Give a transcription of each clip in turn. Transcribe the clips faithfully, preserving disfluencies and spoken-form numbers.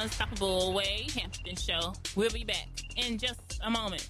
Unstoppable Wade Hampton Show. We'll be back in just a moment.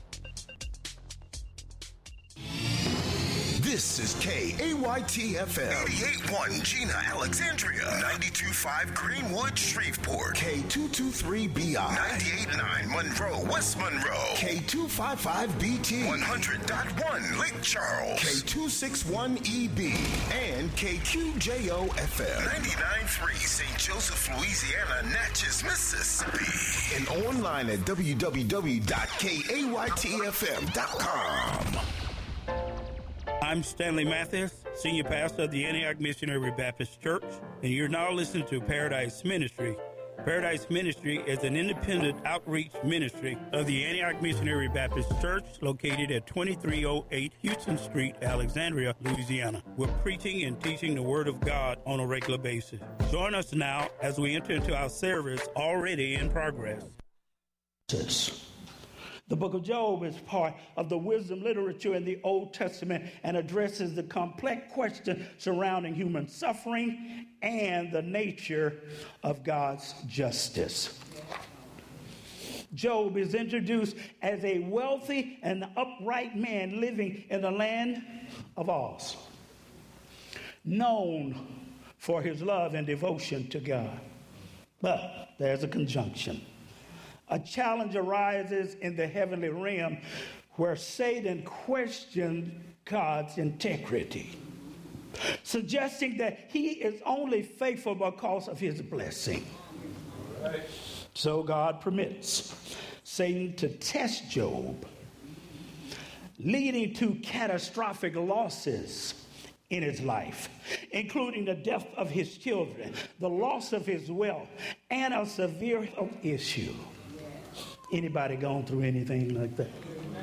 This is K A Y T F M. eighty-eight point one Gina, Alexandria. ninety-two point five Greenwood, Shreveport. K two twenty-three B I. ninety-eight point nine Monroe, West Monroe. K two fifty-five B T. one hundred point one Lake Charles. K two sixty-one E B. And K Q J O F M. ninety-nine point three Saint Joseph, Louisiana, Natchez, Mississippi. And online at w w w dot k a y t f m dot com. I'm Stanley Mathis, Senior Pastor of the Antioch Missionary Baptist Church, and you're now listening to Paradise Ministry. Paradise Ministry is an independent outreach ministry of the Antioch Missionary Baptist Church located at twenty-three oh eight Houston Street, Alexandria, Louisiana. We're preaching and teaching the Word of God on a regular basis. Join us now as we enter into our service already in progress. The book of Job is part of the wisdom literature in the Old Testament and addresses the complex question surrounding human suffering and the nature of God's justice. Job is introduced as a wealthy and upright man living in the land of Uz, known for his love and devotion to God. But there's a conjunction. A challenge arises in the heavenly realm where Satan questioned God's integrity, suggesting that he is only faithful because of his blessing. Right. So God permits Satan to test Job, leading to catastrophic losses in his life, including the death of his children, the loss of his wealth, and a severe health issue. Anybody gone through anything like that?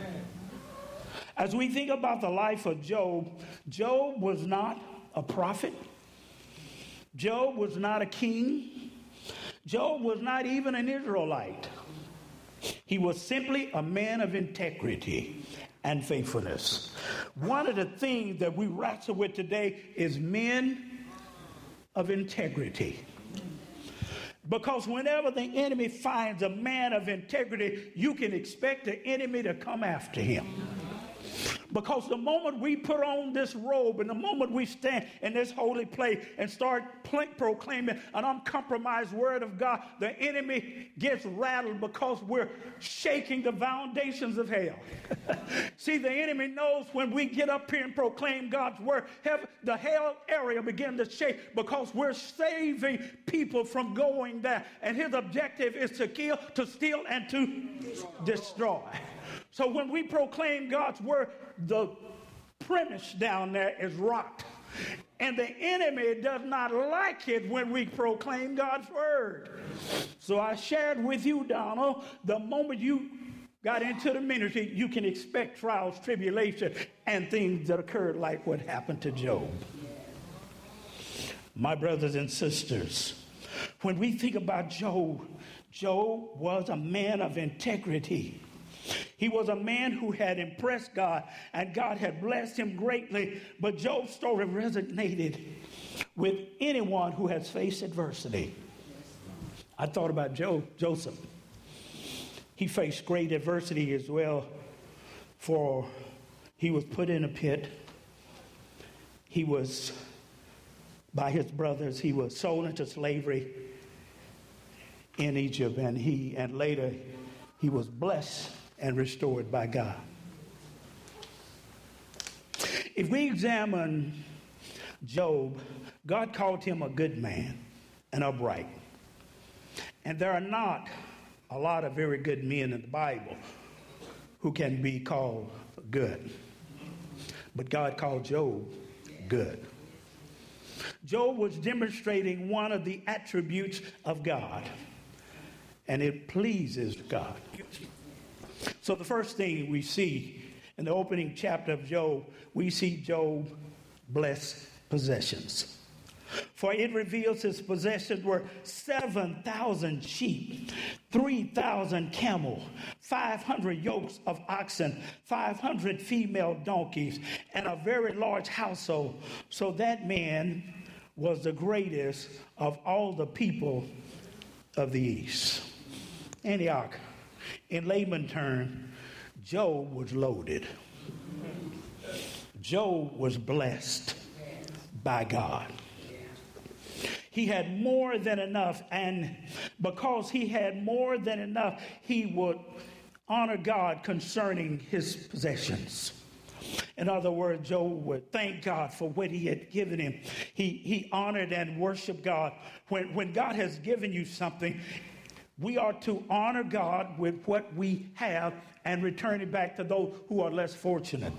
As we think about the life of Job, Job was not a prophet. Job was not a king. Job was not even an Israelite. He was simply a man of integrity and faithfulness. One of the things that we wrestle with today is men of integrity. Because whenever the enemy finds a man of integrity, you can expect the enemy to come after him. Because the moment we put on this robe and the moment we stand in this holy place and start pl- proclaiming an uncompromised word of God, the enemy gets rattled because we're shaking the foundations of hell. See, the enemy knows when we get up here and proclaim God's word, heaven, the hell area begins to shake because we're saving people from going there. And his objective is to kill, to steal, and to destroy. So when we proclaim God's word, the premise down there is rocked. And the enemy does not like it when we proclaim God's word. So I shared with you, Donald, the moment you got into the ministry, you can expect trials, tribulation, and things that occurred like what happened to Job. My brothers and sisters, when we think about Job, Job was a man of integrity. He was a man who had impressed God, and God had blessed him greatly. But Job's story resonated with anyone who has faced adversity. I thought about Job, Joseph. He faced great adversity as well, for he was put in a pit. He was, by his brothers, he was sold into slavery in Egypt, and he and later he was blessed and restored by God. If we examine Job, God called him a good man and upright. And there are not a lot of very good men in the Bible who can be called good. But God called Job good. Job was demonstrating one of the attributes of God, and it pleases God. So the first thing we see in the opening chapter of Job, we see Job bless possessions. For it reveals his possessions were seven thousand sheep, three thousand camels, five hundred yokes of oxen, five hundred female donkeys, and a very large household. So that man was the greatest of all the people of the east. Antioch. In layman term, Job was loaded. Job was blessed by God. He had more than enough, and because he had more than enough, he would honor God concerning his possessions. In other words, Job would thank God for what he had given him. He, he honored and worshiped God. When, when God has given you something, we are to honor God with what we have and return it back to those who are less fortunate.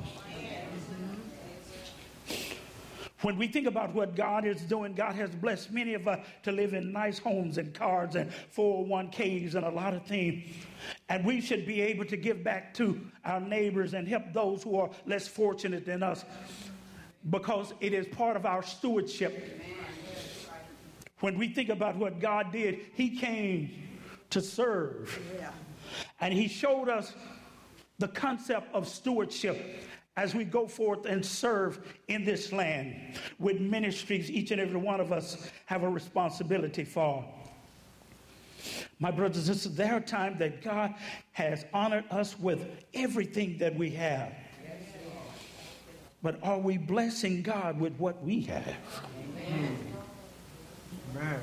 When we think about what God is doing, God has blessed many of us to live in nice homes and cars and four oh one k's and a lot of things. And we should be able to give back to our neighbors and help those who are less fortunate than us, because it is part of our stewardship. When we think about what God did, he came to serve. And he showed us the concept of stewardship as we go forth and serve in this land with ministries each and every one of us have a responsibility for. My brothers and sisters, there are times that God has honored us with everything that we have. But are we blessing God with what we have? Amen. Amen.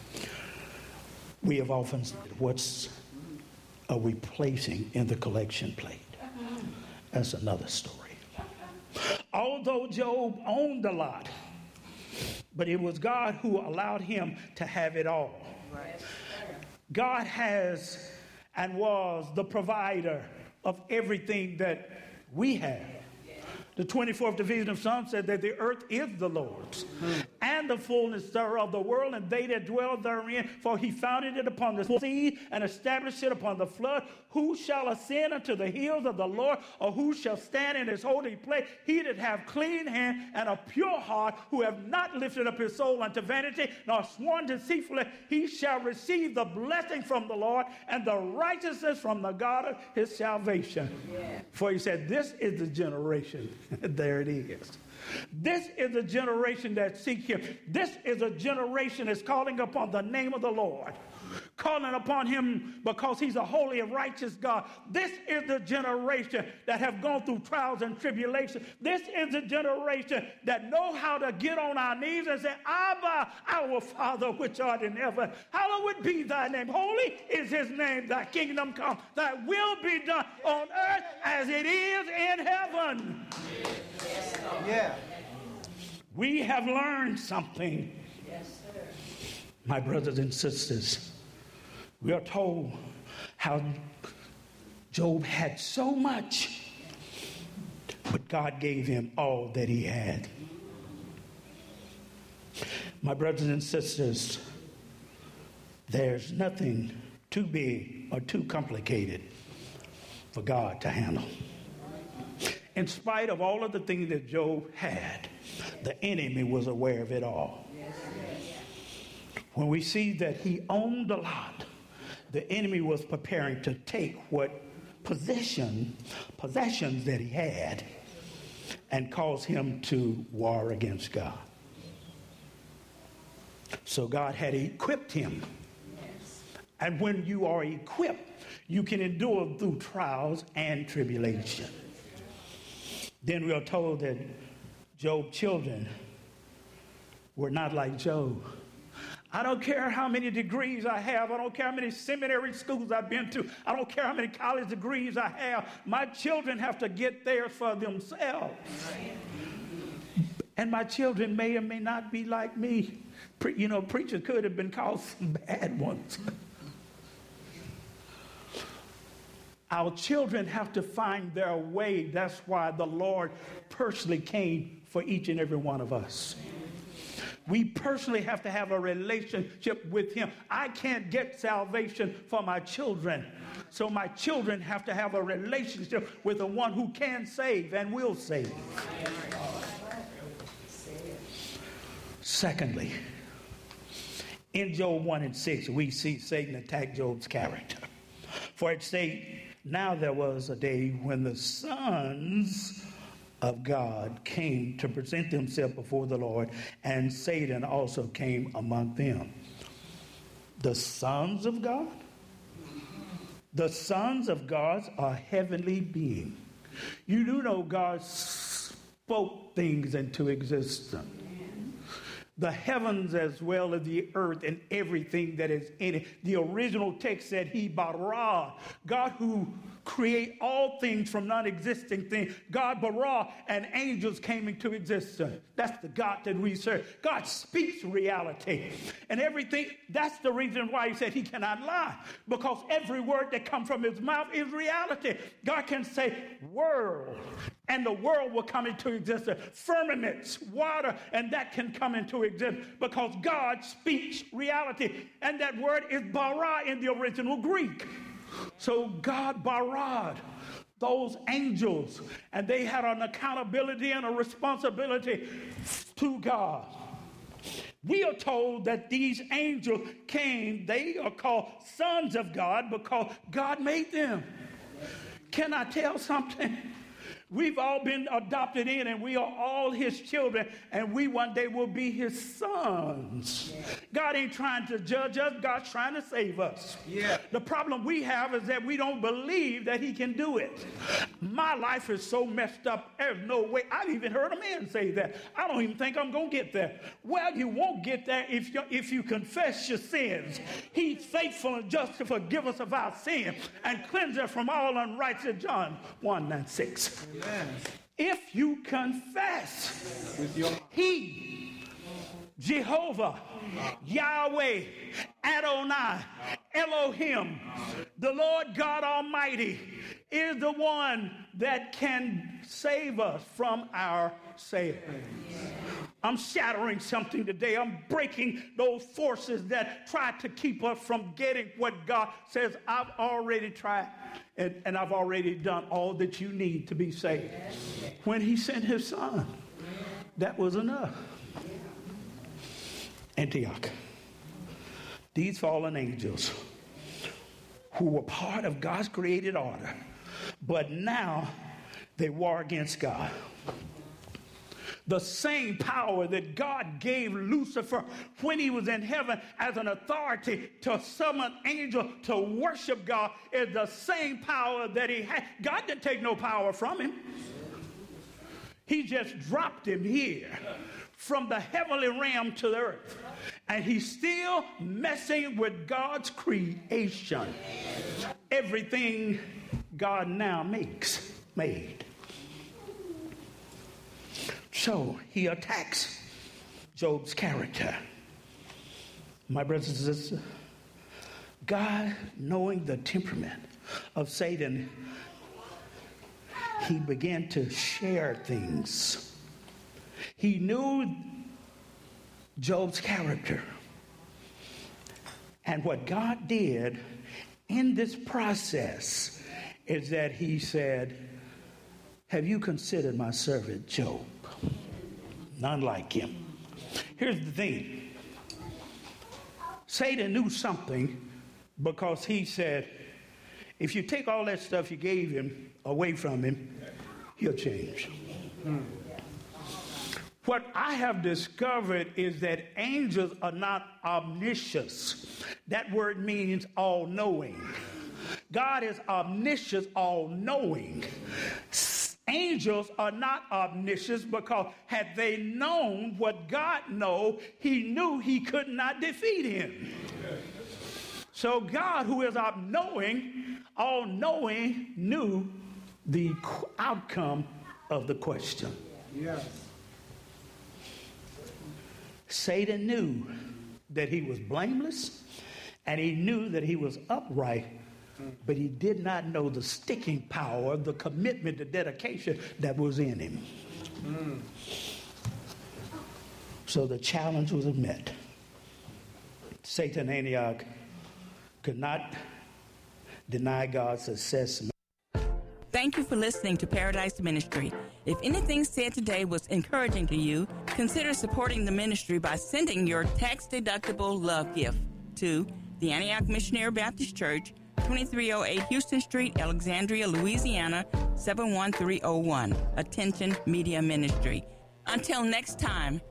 We have often said, what's are we placing in the collection plate? That's another story. Although Job owned a lot, but it was God who allowed him to have it all. God has and was the provider of everything that we have. The twenty-fourth division of Psalms said that the earth is the Lord's, mm. and the fullness thereof, the world, and they that dwell therein. For he founded it upon the sea and established it upon the flood. Who shall ascend unto the hills of the Lord, or who shall stand in his holy place? He that have clean hand and a pure heart, who have not lifted up his soul unto vanity, nor sworn deceitfully, he shall receive the blessing from the Lord and the righteousness from the God of his salvation. Yeah. For he said, this is the generation. There it is. This is a generation that seek him. This is a generation that's calling upon the name of the Lord, calling upon him because he's a holy and righteous God. This is the generation that have gone through trials and tribulations. This is the generation that know how to get on our knees and say, Abba, our Father which art in heaven, hallowed be thy name. Holy is his name. Thy kingdom come. Thy will be done on earth as it is in heaven. Yes, yeah. We have learned something. Yes, sir. My brothers and sisters, we are told how Job had so much, but God gave him all that he had. My brothers and sisters, there's nothing too big or too complicated for God to handle. In spite of all of the things that Job had, the enemy was aware of it all. When we see that he owned a lot, the enemy was preparing to take what possession, possessions that he had and cause him to war against God. So God had equipped him. And when you are equipped, you can endure through trials and tribulation. Then we are told that Job's children were not like Job. I don't care how many degrees I have. I don't care how many seminary schools I've been to. I don't care how many college degrees I have. My children have to get theirs for themselves. And my children may or may not be like me. Pre- you know, preachers could have been called some bad ones. Our children have to find their way. That's why the Lord personally came for each and every one of us. We personally have to have a relationship with him. I can't get salvation for my children. So my children have to have a relationship with the one who can save and will save. Secondly, in Job one and six, we see Satan attack Job's character. For it says, now there was a day when the sons of God came to present themselves before the Lord, and Satan also came among them. The sons of God? The sons of God are heavenly beings. You do know God spoke things into existence. The heavens as well as the earth and everything that is in it. The original text said he bara, God who create all things from non-existing things. God bara, and angels came into existence. That's the God that we serve. God speaks reality. And everything, that's the reason why he said he cannot lie. Because every word that comes from his mouth is reality. God can say world, and the world will come into existence. Firmaments, water, and that can come into existence because God speaks reality. And that word is bara in the original Greek. So God barad those angels, and they had an accountability and a responsibility to God. We are told that these angels came, they are called sons of God because God made them. Can I tell something? We've all been adopted in, and we are all his children, and we one day will be his sons. Yeah. God ain't trying to judge us. God's trying to save us. Yeah. The problem we have is that we don't believe that he can do it. My life is so messed up, there's no way. I've even heard a man say that. I don't even think I'm going to get there. Well, you won't get there if you, if you confess your sins. He's faithful and just to forgive us of our sin and cleanse us from all unrighteousness. John one nine six. If you confess, he, Jehovah, Yahweh, Adonai, Elohim, the Lord God Almighty, is the one that can save us from our sin. I'm shattering something today. I'm breaking those forces that try to keep us from getting what God says. I've already tried, and, and I've already done all that you need to be saved. When he sent his son, that was enough. Antioch. These fallen angels who were part of God's created order, but now they war against God. The same power that God gave Lucifer when he was in heaven as an authority to summon angels to worship God is the same power that he had. God didn't take no power from him. He just dropped him here from the heavenly realm to the earth. And he's still messing with God's creation. Everything God now makes, made. So he attacks Job's character. My brothers and sisters, God, knowing the temperament of Satan, he began to share things. He knew Job's character. And what God did in this process is that he said, have you considered my servant Job? None like him. Here's the thing. Satan knew something because he said, if you take all that stuff you gave him away from him, he'll change. Hmm. What I have discovered is that angels are not omniscient. That word means all-knowing. God is omniscient, all-knowing. Angels are not omniscient because had they known what God knows, he knew he could not defeat him. So God, who is all-knowing, all-knowing, knew the outcome of the question. Yes. Satan knew that he was blameless, and he knew that he was upright, but he did not know the sticking power, the commitment, the dedication that was in him. Mm. So the challenge was met. Satan, Antioch, could not deny God's success. Thank you for listening to Paradise Ministry. If anything said today was encouraging to you, consider supporting the ministry by sending your tax-deductible love gift to the Antioch Missionary Baptist Church, twenty-three oh eight Houston Street, Alexandria, Louisiana, seven one three oh one. Attention Media Ministry. Until next time,